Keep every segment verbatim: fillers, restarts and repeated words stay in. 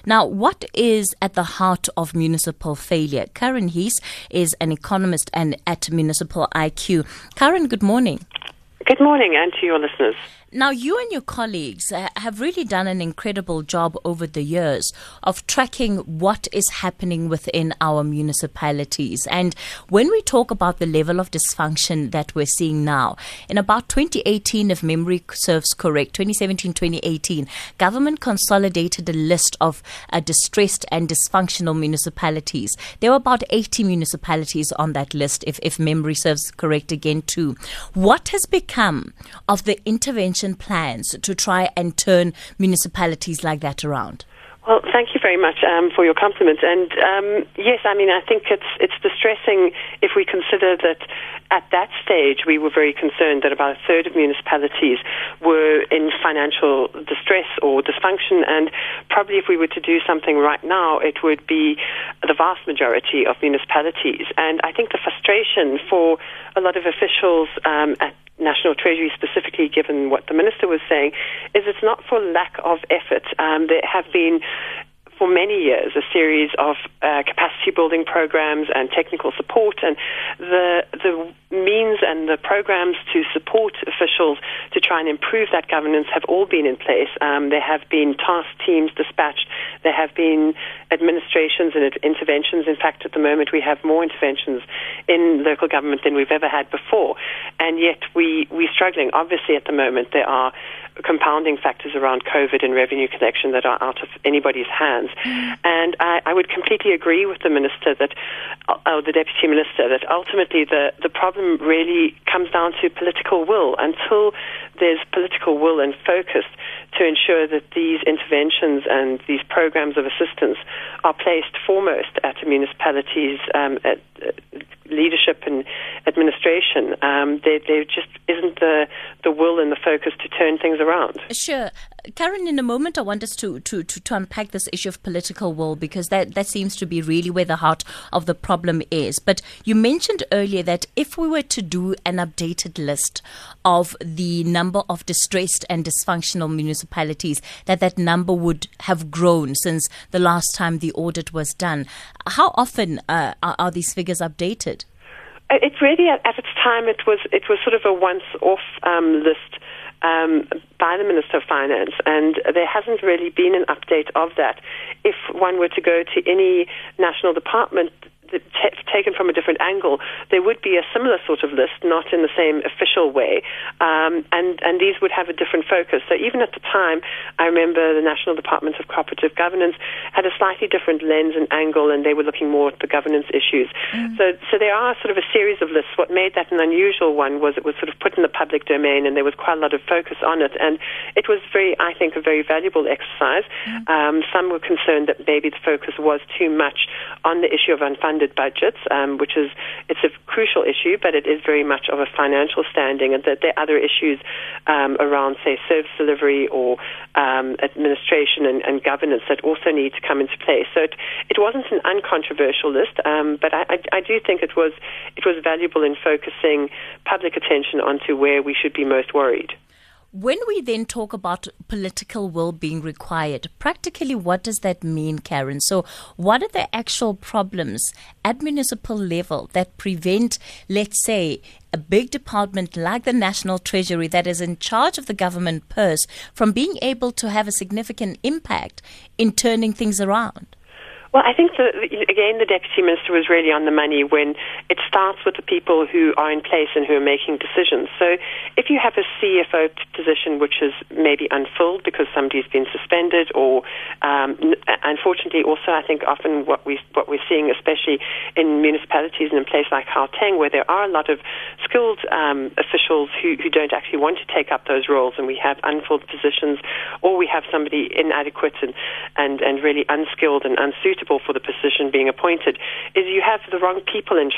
Now, what is at the heart of municipal failure? Karen Hees is an economist and at Municipal I Q. Karen, good morning. Good morning, and to your listeners. Now, you and your colleagues uh, have really done an incredible job over the years of tracking what is happening within our municipalities. And when we talk about the level of dysfunction that we're seeing now, in about twenty eighteen, if memory serves correct, twenty seventeen, twenty eighteen, government consolidated a list of uh, distressed and dysfunctional municipalities. There were about eighty municipalities on that list, if, if memory serves correct again too. What has become of the intervention plans to try and turn municipalities like that around? Well, thank you very much um, for your compliment. And um, yes, I mean, I think it's it's distressing if we consider that at that stage we were very concerned that about a third of municipalities were in financial distress or dysfunction. And probably if we were to do something right now, it would be the vast majority of municipalities. And I think the frustration for a lot of officials um, at National Treasury specifically, given what the Minister was saying, is it's not for lack of effort. Um, there have been, for many years, a series of uh, capacity building programs and technical support, and the the means and the programs to support officials to try and improve that governance have all been in place. Um, there have been task teams dispatched. There have been administrations and interventions. In fact, at the moment, we have more interventions in local government than we've ever had before. And yet we, we're struggling. Obviously, at the moment, there are compounding factors around COVID and revenue collection that are out of anybody's hands. Mm. And I, I would completely agree with the Minister, that, or the Deputy Minister, that ultimately the, the problem really comes down to political will. Until there's political will and focus to ensure that these interventions and these programs of assistance are placed foremost at a municipality's um, at, uh, leadership and administration, um, there, there just isn't the, the will and the focus to turn things around. Sure. Karen, in a moment, I want us to, to, to, to unpack this issue of political will, because that, that seems to be really where the heart of the problem is. But you mentioned earlier that if we were to do an updated list of the number of distressed and dysfunctional municipalities, that that number would have grown since the last time the audit was done. How often uh, are, are these figures updated? It really, at, at its time, it was it was sort of a once-off um, list um, by the Minister of Finance, and there hasn't really been an update of that. If one were to go to any national department T- taken from a different angle, there would be a similar sort of list, not in the same official way, um, and, and these would have a different focus. So even at the time, I remember the National Department of Cooperative Governance had a slightly different lens and angle, and they were looking more at the governance issues. Mm. So, so there are sort of a series of lists. What made that an unusual one was it was sort of put in the public domain, and there was quite a lot of focus on it, and it was very, I think, a very valuable exercise. Mm. Um, some were concerned that maybe the focus was too much on the issue of unfunded budgets, um, which is it's a crucial issue, but it is very much of a financial standing, and that there are other issues um, around, say, service delivery or um, administration and, and governance that also need to come into place. So it, it wasn't an uncontroversial list, um, but I, I, I do think it was it was valuable in focusing public attention onto where we should be most worried. When we then talk about political will being required, practically what does that mean, Karen? So what are the actual problems at municipal level that prevent, let's say, a big department like the National Treasury that is in charge of the government purse from being able to have a significant impact in turning things around? Well, I think, the, again, the Deputy Minister was really on the money when it starts with the people who are in place and who are making decisions. So if you have a C F O position which is maybe unfilled because somebody's been suspended, or um, unfortunately also I think often what, we, what we're seeing, especially in municipalities and in places like Gauteng, where there are a lot of skilled um, officials who, who don't actually want to take up those roles, and we have unfilled positions, or we have somebody inadequate and, and, and really unskilled and unsuitable for the position being appointed, is you have the wrong people in charge.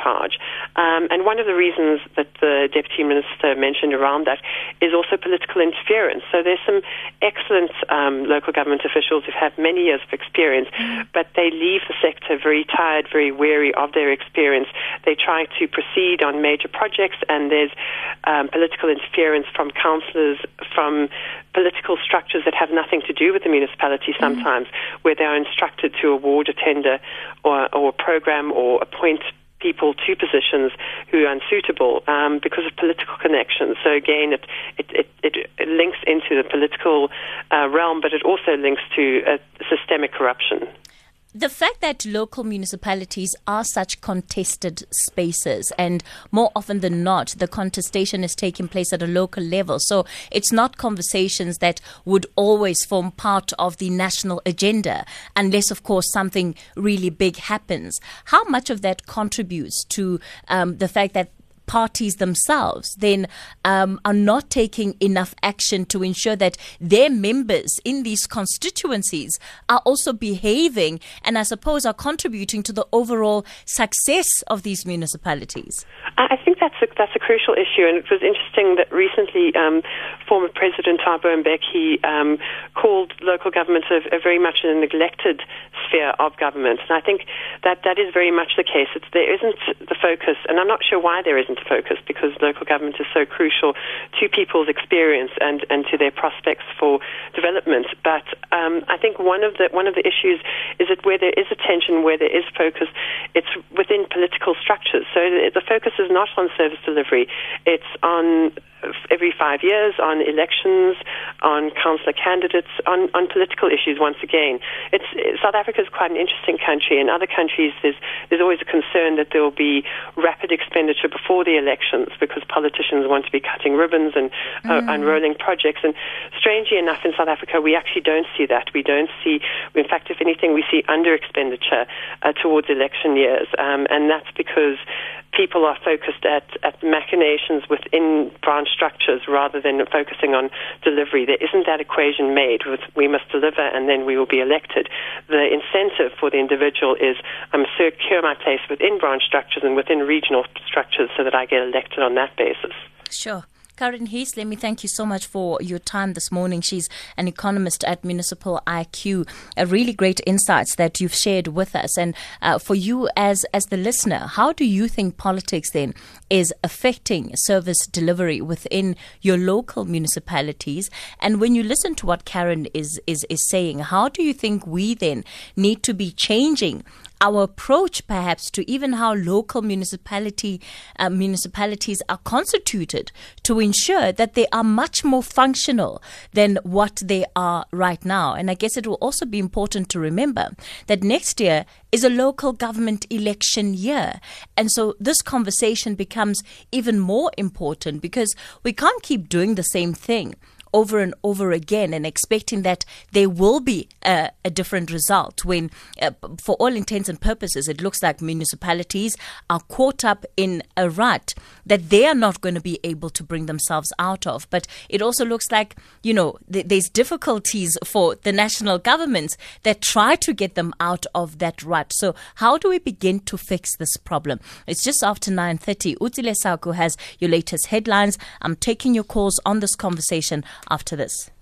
Um, and one of the reasons that the Deputy Minister mentioned around that is also political interference. So there's some excellent um, local government officials who've had many years of experience, but they leave the sector very tired, very weary of their experience. They try to proceed on major projects, and there's um, political interference from councillors, from political structures that have nothing to do with the municipality sometimes, mm-hmm. where they are instructed to award a tender or, or a program or appoint people to positions who are unsuitable um, because of political connections. So again, it it, it, it links into the political uh, realm, but it also links to uh, systemic corruption. The fact that local municipalities are such contested spaces, and more often than not, the contestation is taking place at a local level. So it's not conversations that would always form part of the national agenda, unless, of course, something really big happens. How much of that contributes to um, the fact that parties themselves then um, are not taking enough action to ensure that their members in these constituencies are also behaving and, I suppose, are contributing to the overall success of these municipalities? I think that's a, that's a crucial issue, and it was interesting that recently um, former President Thabo Mbeki um, called local government a, a very much a neglected sphere of government, and I think that that is very much the case. It's, there isn't the focus, and I'm not sure why there isn't a focus, because local government is so crucial to people's experience and, and to their prospects for development. But um, I think one of the one of the issues is that where there is attention, where there is focus, it's within political structures. So the, the focus is not on service delivery; it's on every five years, on elections, on councillor candidates, on, on political issues. Once again, it's South Africa is quite an interesting country. In other countries, there's there's always a concern that there will be rapid expenditure before the elections because politicians want to be cutting ribbons and uh, mm. unrolling projects. And strangely enough, in South Africa, we actually don't see that. We don't see, in fact, if anything, we see under expenditure uh, towards election years, um, and that's because people are focused at, at machinations within branch structures rather than focusing on delivery. There isn't that equation made with we must deliver and then we will be elected. The incentive for the individual is I must secure my place within branch structures and within regional structures so that I get elected on that basis. Sure. Karen Hees, let me thank you so much for your time this morning. She's an economist at Municipal I Q. A really great insights that you've shared with us. And uh, for you as, as the listener, how do you think politics then is affecting service delivery within your local municipalities? And when you listen to what Karen is, is, is saying, how do you think we then need to be changing our approach perhaps to even how local municipality uh, municipalities are constituted to ensure that they are much more functional than what they are right now? And I guess it will also be important to remember that next year is a local government election year. And so this conversation becomes even more important because we can't keep doing the same thing over and over again and expecting that there will be a, a different result when, uh, for all intents and purposes, it looks like municipalities are caught up in a rut that they are not going to be able to bring themselves out of. But it also looks like, you know, th- there's difficulties for the national governments that try to get them out of that rut. So how do we begin to fix this problem? It's just after nine thirty. Utsile Sauku has your latest headlines. I'm taking your calls on this conversation after this.